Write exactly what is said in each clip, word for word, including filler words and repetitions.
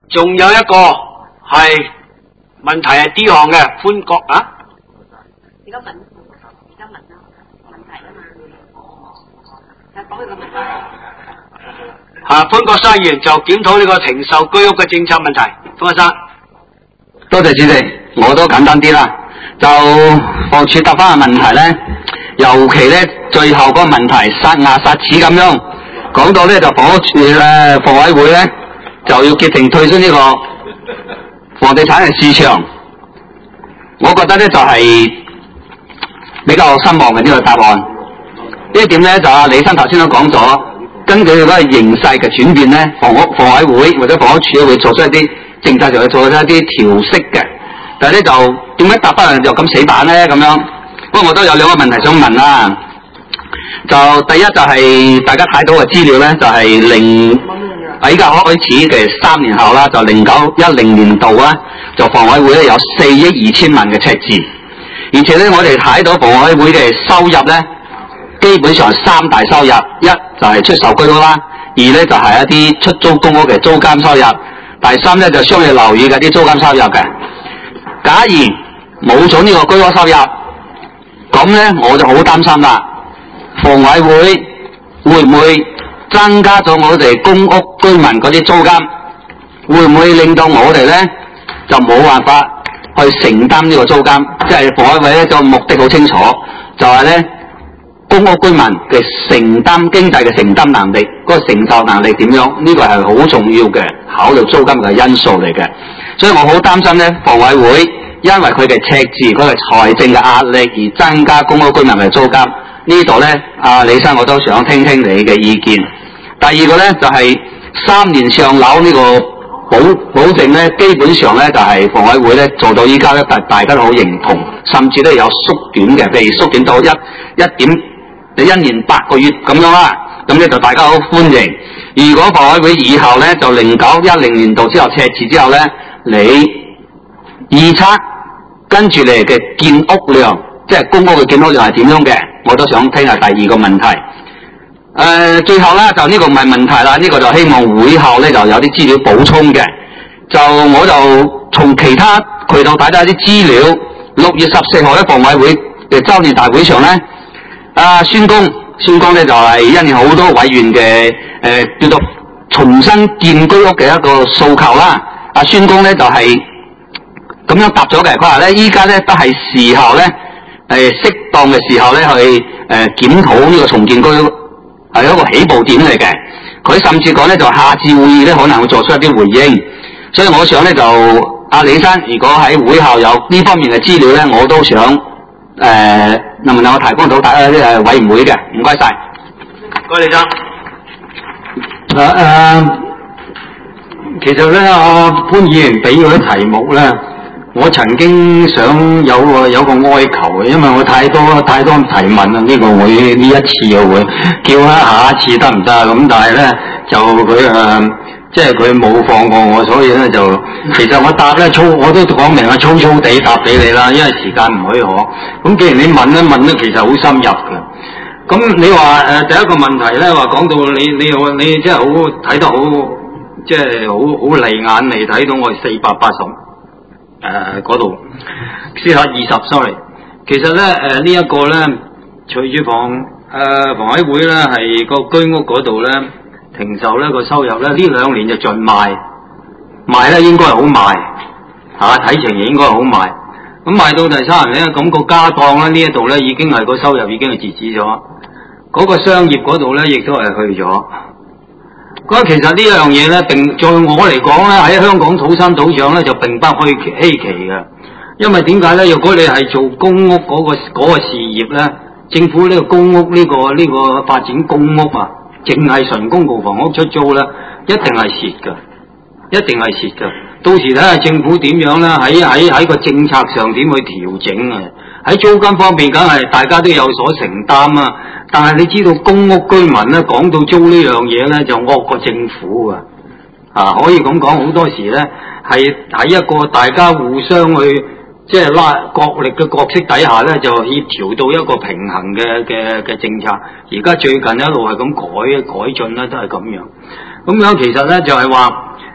仲有一個係問題係 D 項嘅寬國啊。 而家問，而家問啦，問題啊嘛。講佢個問題。 啊，潘國山議員就檢討呢個停售居屋嘅政策問題。潘國山， 多謝主席，我都簡單啲啦。就房署答翻嘅問題咧，尤其咧最後嗰個問題殺牙殺齒咁樣講到咧，就房屋處誒房委會咧就要決定退出呢個房地產嘅市場。我覺得咧就係、是、比較失望嘅呢個答案。呢一點咧就阿李生頭先都講咗，根據嗰個形勢嘅轉變咧，房屋房委會或者房屋處會做出一啲政策上去做出一啲調適嘅。但係咧就點解答翻就咁死板咧咁樣？不過我都有兩個問題想問啦。就第一就係、是、大家睇到嘅資料咧，就係零喺依家開始嘅三年後啦，就零九一零年度啦，就房委會咧有四億二千萬嘅赤字，而且咧我哋睇到房委會嘅收入咧，基本上三大收入，一就係出售居屋啦，二咧就係、是、一啲出租公屋嘅租金收入，第三咧就商業樓宇嘅啲租金收入嘅。假如冇咗呢個居屋收入，咁咧我就好擔心啦。房委會會唔會增加咗我哋公屋居民嗰啲租金？會唔會令到我哋咧就冇辦法去承擔呢個租金？即係房委會咧個目的好清楚，就係咧公屋居民嘅承擔經濟嘅承擔能力，嗰個承受能力點樣？呢個係好重要嘅考慮租金嘅因素嚟嘅。所以我好擔心咧，房委會因為佢嘅赤字、佢嘅財政嘅壓力而增加公屋居民嘅租金。呢度咧，阿李生我都想聽聽你嘅意見。第二個咧就係、是、三年上樓呢個保保證咧，基本上咧就係、是、房委會咧做到依家咧，大大家都好認同，甚至咧有縮短嘅，譬如縮短到一一點一年八個月咁樣啦。咁咧就大家好歡迎。如果房委會以後咧就零九一零年度之後赤字之後咧，你預測跟住你嘅建屋量，即係公屋嘅建屋量係點樣嘅？我都想聽下第二個問題。誒、呃，最後咧就呢個唔係問題啦，呢、這個就希望會後咧就有啲資料補充嘅。就我就從其他渠道睇到一啲資料，六月十四號咧房委會嘅周年大會上咧，阿孫公孫公咧就係、是、因應好多委員嘅誒、呃、叫做重新建居屋嘅一個訴求啦。阿孫公咧就係、是、咁樣答咗嘅，佢話咧依家咧都係時候咧。係適當嘅時候咧，去誒檢討呢個重建居屋係一個起步點嚟嘅。佢甚至講咧，就下次會議咧可能會作出一啲回應。所以我想咧就阿李生，如果喺會後有呢方面嘅資料咧，我都想誒、呃、能唔能夠提供到大家啲誒委員會嘅。唔該晒。 唔該李生。 嗱誒、呃，其實咧，阿潘議員俾嗰啲題目咧。我曾經想有個有個哀求嘅，因為我太多太多提問啦。呢、這個會呢一次嘅會叫下下一次得唔得啊？咁但係咧就佢誒、呃，即係佢冇放過我，所以咧就其實我答咧粗我都講明啊，粗粗地答俾你啦，因為時間唔許可。咁既然你問咧問咧，其實好深入嘅。咁你話誒、呃、第一個問題咧，話講到你你好你即係好睇得好，即係好好利眼嚟睇到我四百八十。誒嗰度四百二十 sorry， 其實咧誒、呃這個、呢一個咧，隨住房誒、呃、房委會咧係個居屋嗰度咧停售咧個收入咧呢兩年就盡賣，賣咧應該係好賣嚇，睇、啊、情形應該係好賣。咁賣到第三年咧，咁、那個家當咧呢一度咧已經係個收入已經係截止咗，嗰、那個商業嗰度咧亦都係去咗。咁其實呢樣嘢咧，並在我嚟講咧，喺香港土生土長咧，就並不稀稀奇嘅。因為點解咧？如果你係做公屋嗰、那個嗰、那個事業咧，政府呢個公屋呢、這個呢、這個發展公屋啊，淨係純公共房屋出租咧，一定係蝕㗎，一定係蝕㗎。到時睇下政府點樣咧，喺喺喺個政策上點去調整啊？喺租金方面，梗係大家都有所承擔啊！但係你知道公屋居民咧，講到租呢樣嘢咧，就惡過政府啊！啊，可以咁講，好多時咧係喺一個大家互相去即係拉角力嘅角色底下咧，就協調到一個平衡嘅嘅嘅政策。而家最近一路係咁改改進咧，都係咁樣。咁樣其實咧就係話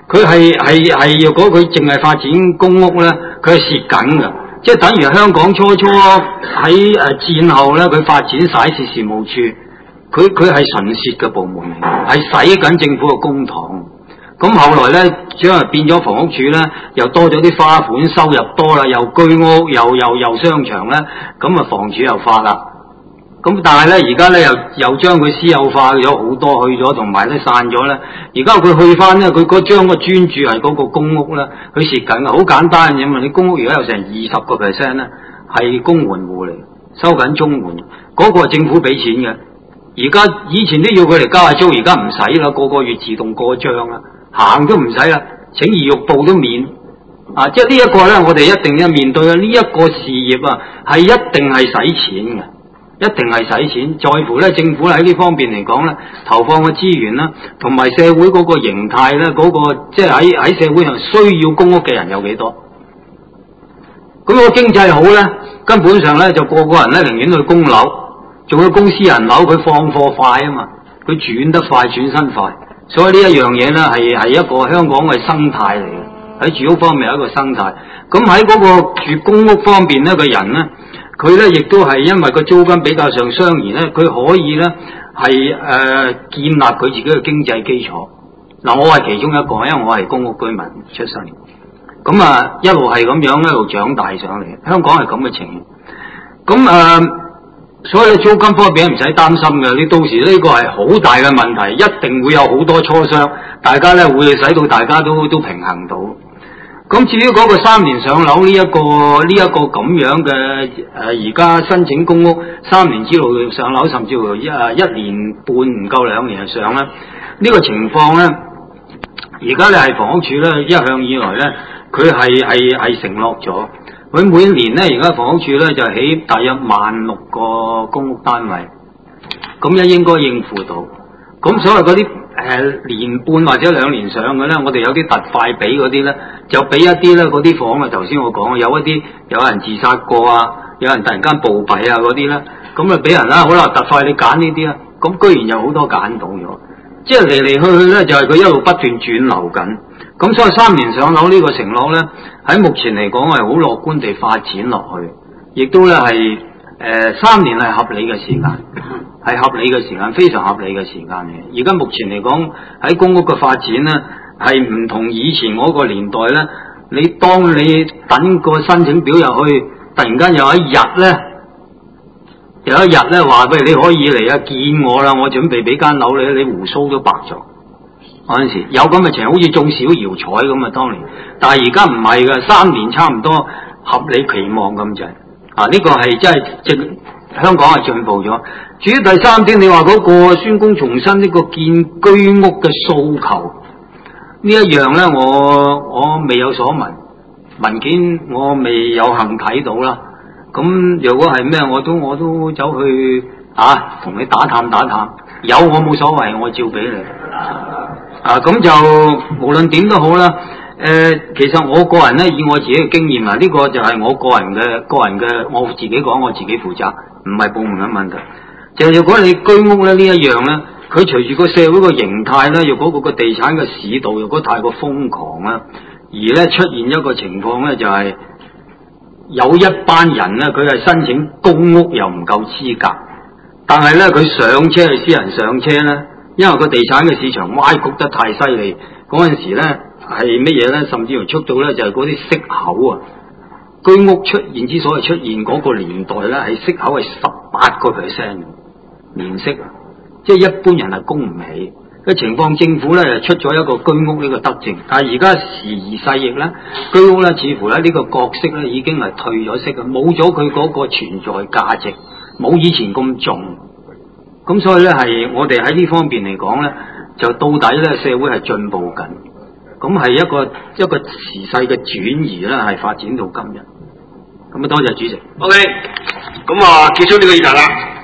佢係係係，若果佢淨係發展公屋咧，佢係蝕緊㗎。即係等於香港初初喺誒戰後咧，佢發展徙事事務處，佢佢係純蝕嘅部門嚟，係使緊政府嘅公帑。咁後來咧，只係變咗房屋處咧，又多咗啲花款收入多啦，又居屋又又又商場咧，咁啊房署又發啦。咁但係咧，而家咧又又將佢私有化咗好多，去咗同埋咧散咗咧。而家佢去翻咧，佢嗰將個專注係嗰個公屋咧，佢蝕緊嘅。好簡單嘅啫嘛，你公屋而家有成二十個 percent 咧係公援戶嚟，收緊綜援，嗰、那個係政府俾錢嘅。而家以前都要佢嚟交下租，而家唔使啦，個個月自動過帳啦，行都唔使啦，請移玉步都免。啊，即係呢一個咧，我哋一定要面對啊！呢、這、一個事業啊，係一定係使錢嘅。一定係使錢，在乎咧政府喺呢方面嚟講咧，投放嘅資源啦，同埋社會嗰個形態咧，嗰、那個即係喺喺社會上需要公屋嘅人有幾多？咁個經濟好咧，根本上咧就個個人咧寧願去供樓，做咗公私人樓，佢放貨快啊嘛，佢轉得快，轉身快，所以呢一樣嘢咧係係一個香港嘅生態嚟嘅，喺住屋方面有一個生態。咁喺嗰個住公屋方面咧嘅人咧。佢咧亦都係因為個租金比較上相宜咧，佢可以咧係誒建立佢自己嘅經濟基礎。嗱、呃，我係其中一個，因為我係公屋居民出身，咁啊一路係咁樣一路長大上嚟。香港係咁嘅情形，咁誒、呃，所以租金方面唔使擔心嘅。你到時呢個係好大嘅問題，一定會有好多磋商，大家咧會使到大家都都平衡到。咁至於嗰個三年上樓呢一個呢一個咁樣嘅誒，而家申請公屋三年之內上樓，甚至乎一誒一年半唔夠兩年就上咧，呢個情況咧，而家咧係房屋署咧一向以來咧，佢係係係承諾咗，佢每年咧而家房屋署咧就起大約萬六個公屋單位，咁一應該應付到。咁所謂嗰啲誒年半或者兩年上嘅咧，我哋有啲特快俾嗰啲咧，就俾一啲咧嗰啲房啊。頭先我講有一啲有人自殺過啊，有人突然間暴斃啊嗰啲咧，咁啊俾人啦，好啦，特快你揀呢啲啊，咁居然有好多揀到咗，即係嚟嚟去去咧就係佢一路不斷轉流緊。咁所以三年上樓呢個承諾咧，喺目前嚟講係好樂觀地發展落去，亦都咧係誒三年係合理嘅時間。係合理嘅時間，非常合理嘅時間嘅。而家目前嚟講，喺公屋嘅發展咧，係唔同以前嗰個年代咧。你當你等個申請表入去，突然間有一日咧，有一日咧話，喂，你可以嚟啊見我啦，我準備俾間樓你，你鬍鬚都白咗。嗰陣時有咁嘅情況，好似中小搖彩咁啊，當年。但係而家唔係嘅，三年差唔多合理期望咁滯。啊，呢、這個係真係正。香港係進步咗。至於第三點，你話嗰個宣公重申呢個建居屋嘅訴求呢一樣咧，我我未有所聞，文件我未有幸睇到啦。咁如果係咩，我都我都走去啊同你打探打探，有我冇所謂，我照俾你。啊，咁就無論點都好啦。誒、呃，其實我個人咧，以我自己嘅經驗啊，呢、這個就係我個人嘅個人嘅，我自己講，我自己負責，唔係部門嘅問題。就係、是、如果你居屋咧呢一樣咧，佢隨住個社會個形態咧，如果嗰個地產嘅市道如果太過瘋狂啦，而咧出現一個情況咧，就係、是、有一班人咧，佢係申請公屋又唔夠資格，但係咧佢上車係私人上車咧，因為個地產嘅市場歪曲得太犀利，嗰陣時咧。係乜嘢咧？甚至乎出到咧就係嗰啲息口啊！居屋出現之所以出現嗰個年代咧，係息口係十八個 percent 年息啊！即係一般人係供唔起嘅情況。政府咧就出咗一個居屋呢個德政，但係而家時移世易咧，居屋咧似乎咧呢個角色咧已經係退咗色啊，冇咗佢嗰個存在價值，冇以前咁重。咁所以咧係我哋喺呢方面嚟講咧，就到底咧社會係進步緊。咁係一個一個時勢嘅轉移啦，係發展到今日。咁啊，多謝主席。 OK，咁啊，結束呢個議題啦。